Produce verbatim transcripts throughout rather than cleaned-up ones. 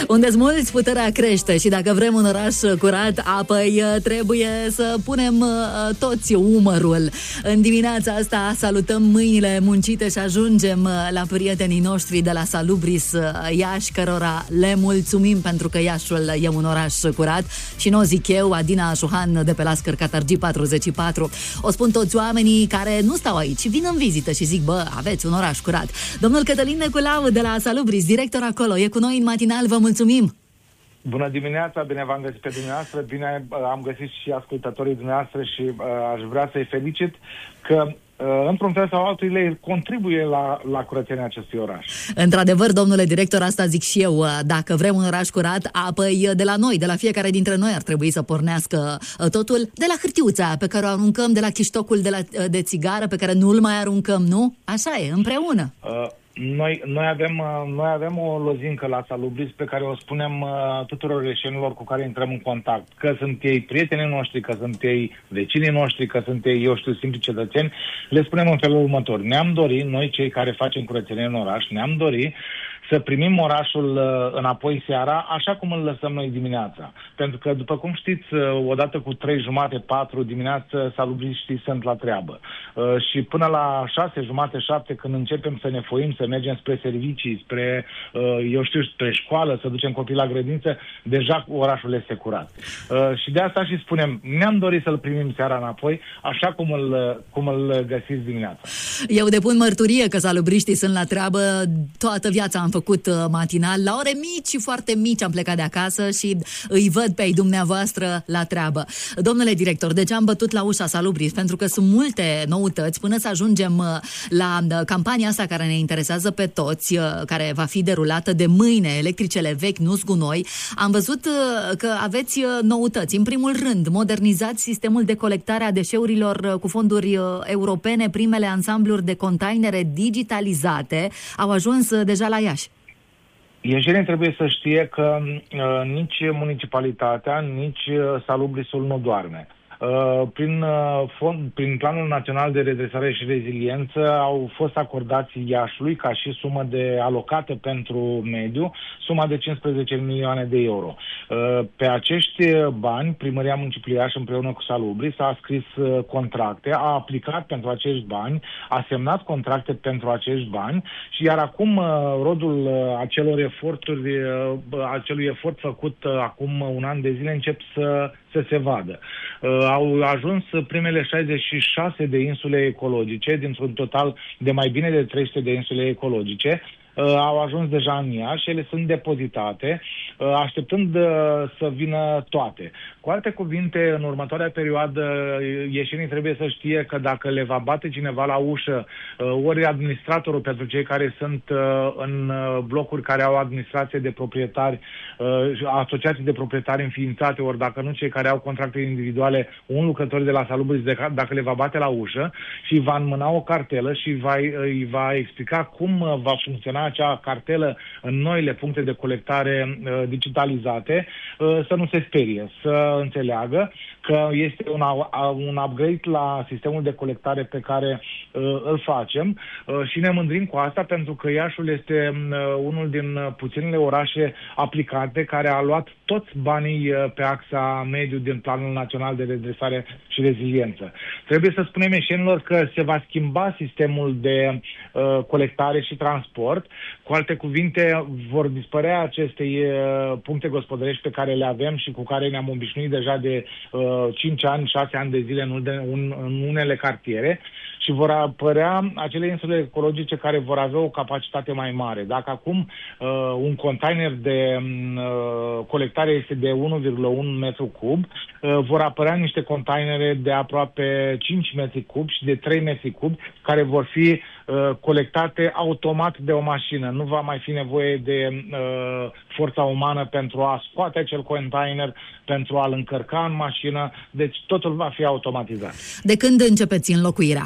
Unde-s mulți, puterea crește și dacă vrem un oraș curat, apoi trebuie să punem toți umărul. În dimineața asta salutăm mâinile muncite și ajungem la prietenii noștri de la Salubris Iași, cărora le mulțumim pentru că Iașul e un oraș curat și nu o zic eu, Adina Șuhan de pe Lascăr Catargii patruzeci și patru. O spun toți oamenii care nu stau aici, vin în vizită și zic, bă, aveți un oraș curat. Domnul Cătălin Neculau de la Salubris, director acolo, e cu noi în matinal, vă mulțumim! Bună dimineața, bine v-am găsit pe dumneavoastră, bine am găsit și ascultătorii dumneavoastră și uh, aș vrea să-i felicit că uh, într-un fel sau altul le contribuie la, la curățenia acestui oraș. Într-adevăr, domnule director, asta zic și eu, dacă vrem un oraș curat, apoi de la noi, de la fiecare dintre noi ar trebui să pornească totul de la hârtiuța pe care o aruncăm, de la chiștocul de, la, de țigară pe care nu-l mai aruncăm, nu? Așa e, împreună. Uh. Noi, noi, avem, noi avem o lozincă la Salubris pe care o spunem uh, tuturor reșenilor cu care intrăm în contact. Că sunt ei prietenii noștri, că sunt ei vecinii noștri, că sunt ei, eu știu, simpli cetățeni. Le spunem în felul următor. Ne-am dorit, noi cei care facem curățenie în oraș, ne-am dorit să primim orașul uh, înapoi seara, așa cum îl lăsăm noi dimineața. Pentru că, după cum știți, uh, odată cu trei jumate, patru dimineața, salubriștii sunt la treabă. Uh, și până la șase jumate, șapte, când începem să ne foim, să mergem spre servicii, spre, uh, eu știu, spre școală, să ducem copii la grădință, deja orașul este curat. Uh, și de asta și spunem, ne-am dorit să-l primim seara înapoi, așa cum îl, cum îl găsiți dimineața. Eu depun mărturie că salubriștii sunt la treabă, toată viața am făcut matinal, la ore mici și foarte mici am plecat de acasă și îi văd pe ei dumneavoastră la treabă. Domnule director, de ce am bătut la ușa Salubris? Pentru că sunt multe noutăți până să ajungem la campania asta care ne interesează pe toți, care va fi derulată de mâine, electricele vechi, nu gunoi. Am văzut că aveți noutăți. În primul rând, modernizați sistemul de colectare a deșeurilor cu fonduri europene. Primele ansambluri de containere digitalizate au ajuns deja la Iași. Ieșenii trebuie să știe că uh, nici municipalitatea, nici uh, Salubrisul nu doarme. Uh, prin, uh, fond, prin Planul Național de Redresare și Reziliență au fost acordați Iașului ca și sumă de alocată pentru mediu, suma de cincisprezece milioane de euro. Uh, pe acești bani, Primăria Municipiului Iași împreună cu Salubris a scris uh, contracte, a aplicat pentru acești bani, a semnat contracte pentru acești bani și iar acum uh, rodul uh, acelor eforturi, uh, acelui efort făcut uh, acum un an de zile încep să, să se vadă. Uh, au ajuns primele șaizeci și șase de insule ecologice, dintr-un total de mai bine de trei sute de insule ecologice, uh, au ajuns deja în Iași, ele sunt depozitate, uh, așteptând uh, să vină toate. Cu alte cuvinte, în următoarea perioadă, ieșenii trebuie să știe că dacă le va bate cineva la ușă, uh, ori administratorul pentru cei care sunt uh, în uh, blocuri care au administrație de proprietari, uh, asociații de proprietari înființate, ori dacă nu cei care au contracte individuale, un lucrător de la Salubris, dacă le va bate la ușă și va înmâna o cartelă și va, îi va explica cum va funcționa acea cartelă în noile puncte de colectare uh, digitalizate, uh, să nu se sperie, să înțeleagă că este un, un upgrade la sistemul de colectare pe care uh, îl facem uh, și ne mândrim cu asta pentru că Iașul este uh, unul din puținele orașe aplicate care a luat toți banii uh, pe axa mediu din Planul Național de Redresare și Reziliență. Trebuie să spunem ieșenilor că se va schimba sistemul de uh, colectare și transport. Cu alte cuvinte, vor dispărea aceste uh, puncte gospodărești pe care le avem și cu care ne-am obișnuit deja de uh, cinci ani, șase ani de zile în, un, în unele cartiere și vor apărea acele insule ecologice care vor avea o capacitate mai mare. Dacă acum uh, un container de uh, colectare este de unu virgulă unu metru cub, uh, vor apărea niște containere de aproape cinci metri cub și de trei metri cub care vor fi uh, colectate automat de o mașină. Nu va mai fi nevoie de uh, forța umană pentru a scoate acel container, pentru a-l încărca în mașină, deci totul va fi automatizat. De când începeți înlocuirea?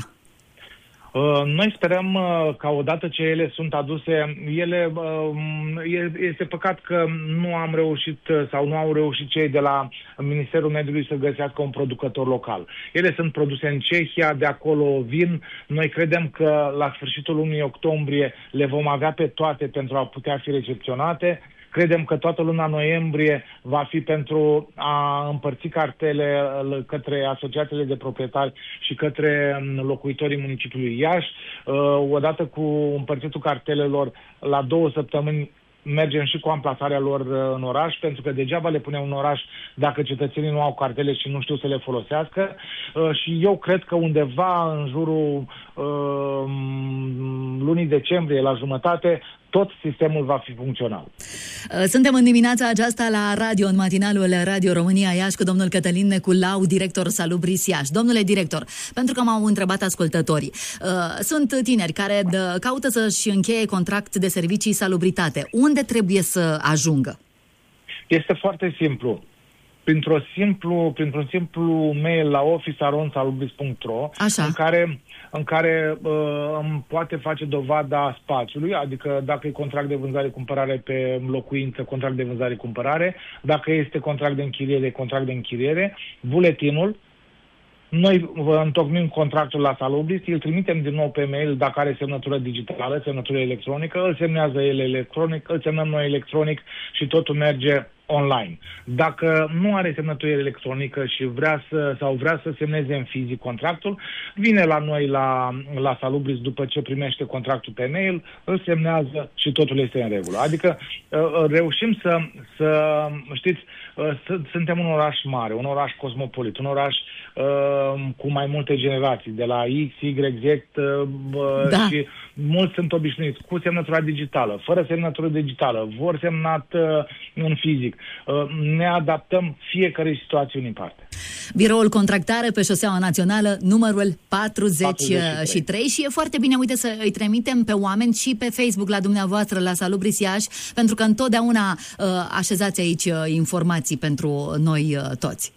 Uh, noi sperăm uh, ca odată ce ele sunt aduse, ele, uh, este păcat că nu am reușit uh, sau nu au reușit cei de la Ministerul Mediului să găsească un producător local. Ele sunt produse în Cehia, de acolo vin. Noi credem că la sfârșitul lunii octombrie le vom avea pe toate pentru a putea fi recepționate Credem că toată luna noiembrie va fi pentru a împărți cartele către asociațiile de proprietari și către locuitorii municipiului Iași. Odată cu împărțitul cartelelor, la două săptămâni mergem și cu amplasarea lor în oraș, pentru că degeaba le punem în oraș dacă cetățenii nu au cartele și nu știu să le folosească. Și eu cred că undeva în jurul uh, lunii decembrie, la jumătate, tot sistemul va fi funcțional. Suntem în dimineața aceasta la radio, în matinalul Radio România Iași, cu domnul Cătălin Neculau, director Salubris Iași. Domnule director, pentru că m-au întrebat ascultătorii, sunt tineri care caută să-și încheie contract de servicii salubritate. Unde trebuie să ajungă? Este foarte simplu. Printr-o simplu, printr-un simplu mail la office arond salubris punct ro, în care, în care uh, îmi poate face dovada spațiului, adică dacă e contract de vânzare-cumpărare pe locuință, contract de vânzare-cumpărare, dacă este contract de închiriere, contract de închiriere, buletinul. Noi întocmim contractul la Salubris, îl trimitem din nou pe mail dacă are semnătură digitală, semnătură electronică, îl semnează el electronic, îl semnăm noi electronic și totul merge online. Dacă nu are semnătură electronică și vrea să, sau vrea să semneze în fizic contractul, vine la noi la, la Salubris după ce primește contractul pe mail, îl semnează și totul este în regulă. Adică reușim să, să știți, să, suntem un oraș mare, un oraș cosmopolit, un oraș uh, cu mai multe generații, de la X, Y, Z uh, da. Și mulți sunt obișnuiți cu semnătura digitală, fără semnătură digitală, vor semnat uh, în fizic. Uh, ne adaptăm fiecare situație în parte. Biroul contractare pe șoseaua națională, numărul patruzeci și trei, și e foarte bine, uite, să îi trimitem pe oameni și pe Facebook la dumneavoastră, la Salubris Iași, pentru că întotdeauna uh, așezați aici uh, informații pentru noi uh, toți.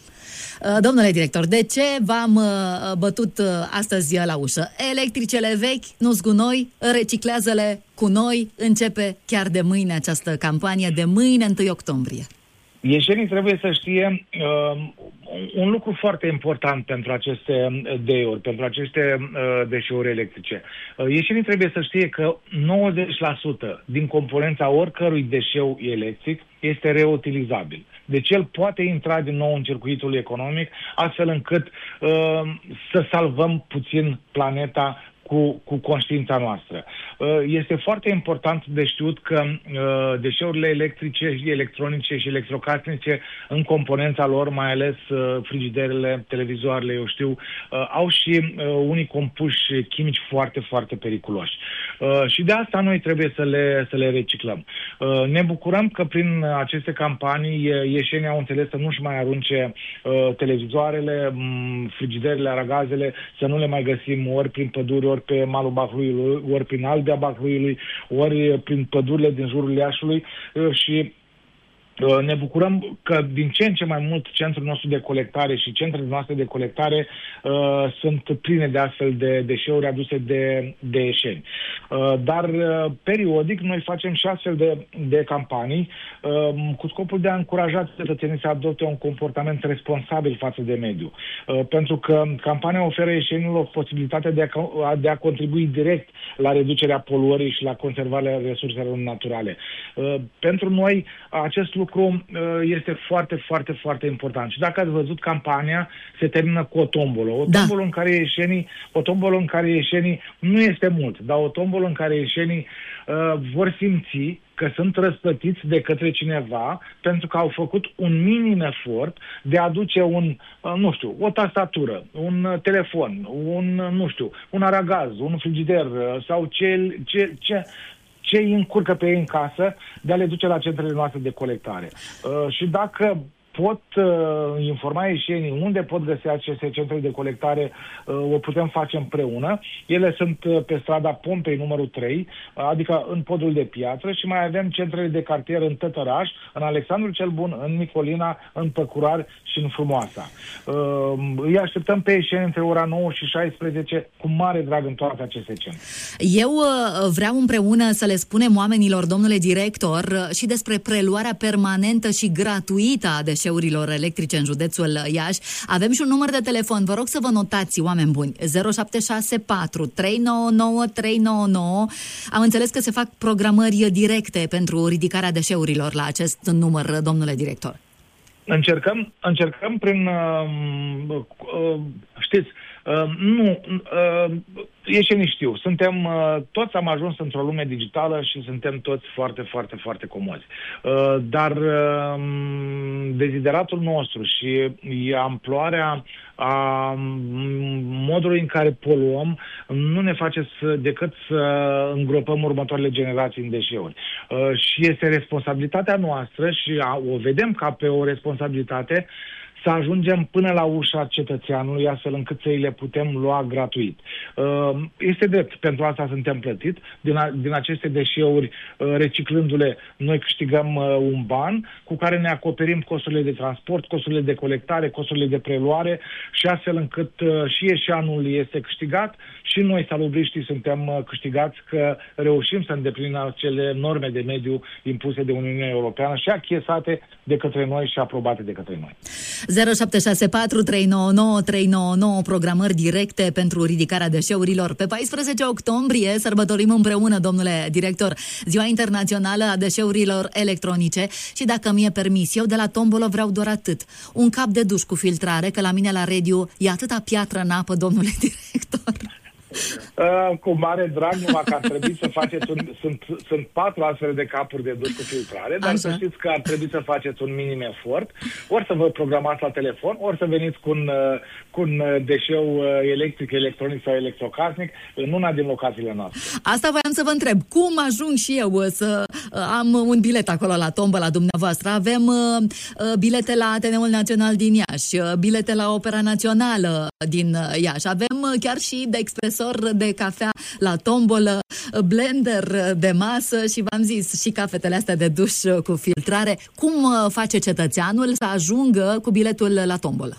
Domnule director, de ce v-am bătut astăzi la ușă? Electricele vechi, nu-s gunoi, reciclează-le cu noi. Începe chiar de mâine această campanie, de mâine, întâi octombrie. Ieșenii trebuie să știe uh, un lucru foarte important pentru aceste D-uri, pentru aceste uh, deșeuri electrice. Uh, ieșenii trebuie să știe că nouăzeci la sută din componența oricărui deșeu electric este reutilizabil. Deci el poate intra din nou în circuitul economic, astfel încât uh, să salvăm puțin planeta cu, cu conștiința noastră. Este foarte important de știut că deșeurile electrice, electronice și electrocasnice în componența lor, mai ales frigiderele, televizoarele, eu știu, au și unii compuși chimici foarte, foarte periculoși. Și de asta noi trebuie să le, să le reciclăm. Ne bucurăm că prin aceste campanii ieșenii au înțeles să nu-și mai arunce televizoarele, frigiderele, aragazele, să nu le mai găsim ori prin păduri, ori pe malul Bacluiului, ori prin Albia Bacluiului, ori prin pădurile din jurul Iașului și ne bucurăm că din ce în ce mai mult centrul nostru de colectare și centrele noastre de colectare uh, sunt pline de astfel de deșeuri aduse de, de ieșeni. Uh, dar uh, periodic noi facem și astfel de, de campanii uh, cu scopul de a încuraja cetățenii să adopte un comportament responsabil față de mediu. Uh, pentru că campania oferă ieșenilor posibilitatea de a, de a contribui direct la reducerea poluării și la conservarea resurselor naturale. Uh, pentru noi acest lucru este foarte, foarte, foarte important. Și dacă ați văzut, campania se termină cu o tombolă. O tombolă da. în care ieșenii, o tombolă în care ieșenii nu este mult, dar o tombolă în care ieșenii uh, vor simți că sunt răsplătiți de către cineva pentru că au făcut un minim efort de a aduce un, uh, nu știu, o tastatură, un telefon, un, nu știu, un aragaz, un frigider uh, sau ce, ce, ce ce îi încurcă pe ei în casă, de a le duce la centrele noastre de colectare. Uh, și dacă pot uh, informa ieșenii unde pot găsi aceste centre de colectare, uh, o putem face împreună. Ele sunt uh, pe strada Pompei numărul trei, uh, adică în Podul de Piatră, și mai avem centrele de cartier în Tătăraș, în Alexandru cel Bun, în Nicolina, în Păcurar și în Frumoasa. Uh, îi așteptăm pe ieșeni între ora nouă și șaisprezece cu mare drag în toate aceste centre. Eu uh, vreau împreună să le spunem oamenilor, domnule director, uh, și despre preluarea permanentă și gratuită a deșeurilor deșeurilor electrice în județul Iași. Avem și un număr de telefon, vă rog să vă notați, oameni buni, zero șapte șase patru trei nouă nouă trei nouă nouă. Am înțeles că se fac programări directe pentru ridicarea deșeurilor la acest număr, domnule director. Încercăm, încercăm prin, uh, uh, știți, uh, nu, uh, ieșenii știu, suntem, uh, toți am ajuns într-o lume digitală și suntem toți foarte, foarte, foarte comozi. Uh, dar uh, dezideratul nostru și amploarea a modului în care poluăm nu ne face să, decât să îngropăm următoarele generații în deșeuri. Uh, și este responsabilitatea noastră și a, o vedem ca pe o responsabilitate să ajungem până la ușa cetățeanului, astfel încât să îi le putem lua gratuit. Este drept, pentru asta suntem plătit. Din, a, din aceste deșeuri, reciclându-le, noi câștigăm un ban cu care ne acoperim costurile de transport, costurile de colectare, costurile de preluare și astfel încât și eșanul este câștigat și noi, salubriștii, suntem câștigați că reușim să îndeplinim acele norme de mediu impuse de Uniunea Europeană și achesate de către noi și aprobate de către noi. zero șapte șase patru trei nouă nouă trei nouă nouă, programări directe pentru ridicarea deșeurilor. Pe paisprezece octombrie sărbătorim împreună, domnule director, Ziua Internațională a Deșeurilor Electronice și dacă mi-e permis, eu de la tombolă vreau doar atât. Un cap de duș cu filtrare, că la mine la Rediu e atâta piatră în apă, domnule director. Uh, cu mare drag, numai că ar trebui să faceți un, sunt, sunt patru astfel de capuri de duș cu filtrare, dar Așa. Să știți că ar trebui să faceți un minim efort, ori să vă programați la telefon, ori să veniți cu un, cu un deșeu electric, electronic sau electrocasnic în una din locațiile noastre. Asta voiam să vă întreb, cum ajung și eu să am un bilet acolo la tombă la dumneavoastră? Avem bilete la Ateneul Național din Iași, bilete la Opera Națională din Iași, avem chiar și de expresor de cafea la tombolă, blender de masă și v-am zis și cafetele astea de duș cu filtrare. Cum face cetățeanul să ajungă cu biletul la tombolă?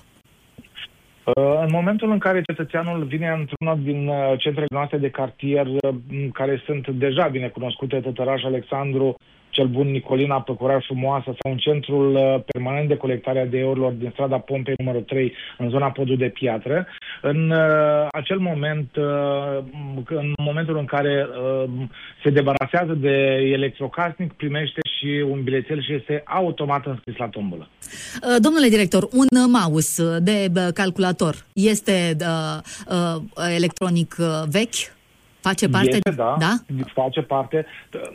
În momentul în care cetățeanul vine într-una din centrele noastre de cartier, care sunt deja bine cunoscute, Tătăraș, Alexandru, Cel Bun, Nicolina, Păcura Frumoasă, sau în centrul permanent de colectare a deșeurilor din strada Pompei numărul trei, în zona Podul de Piatră, în uh, acel moment, uh, în momentul în care uh, se debarasează de electrocasnic, primește și un bilețel și este automat înscris la tombolă. Domnule director, un mouse de calculator este uh, uh, electronic vechi? Face parte? Este, da, da, face parte.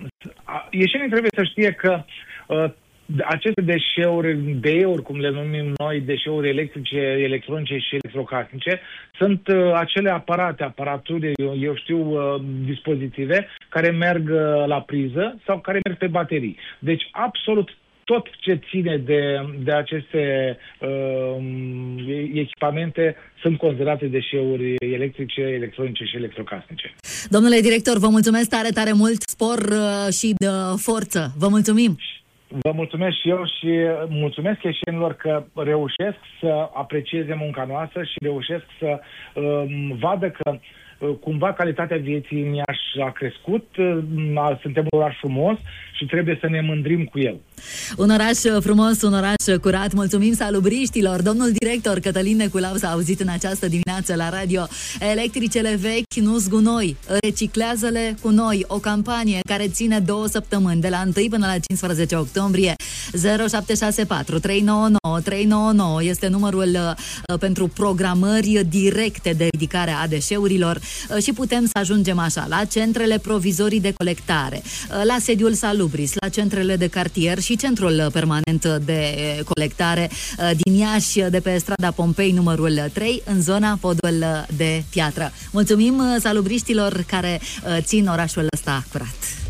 Ieșenii trebuie să știe că uh, aceste deșeuri, deșeuri, cum le numim noi, deșeuri electrice, electronice și electrocasnice, sunt uh, acele aparate, aparaturi, eu, eu știu, uh, dispozitive care merg uh, la priză sau care merg pe baterii. Deci, absolut tot ce ține de, de aceste uh, echipamente sunt considerate deșeuri electrice, electronice și electrocasnice. Domnule director, vă mulțumesc tare, tare mult, spor uh, și de forță. Vă mulțumim! Vă mulțumesc și eu și mulțumesc ieșenilor că reușesc să aprecieze munca noastră și reușesc să uh, vadă că cumva calitatea vieții în Iași a crescut, suntem un oraș frumos și trebuie să ne mândrim cu el. Un oraș frumos, un oraș curat. Mulțumim salubriștilor. Domnul director Cătălin Neculau s-a auzit în această dimineață la radio. Electricele vechi, nu zgunoi, reciclează-le cu noi. O campanie care ține două săptămâni, de la întâi până la cincisprezece octombrie. Zero șapte șase patru trei nouă nouă trei nouă nouă este numărul uh, pentru programări directe de ridicare a deșeurilor uh, și putem să ajungem așa la centrele provizorii de colectare, uh, la sediul Salubris, la centrele de cartier și centrul permanent de colectare uh, din Iași, de pe strada Pompei numărul trei, în zona Podul de Piatră. Mulțumim uh, salubriștilor care uh, țin orașul ăsta curat.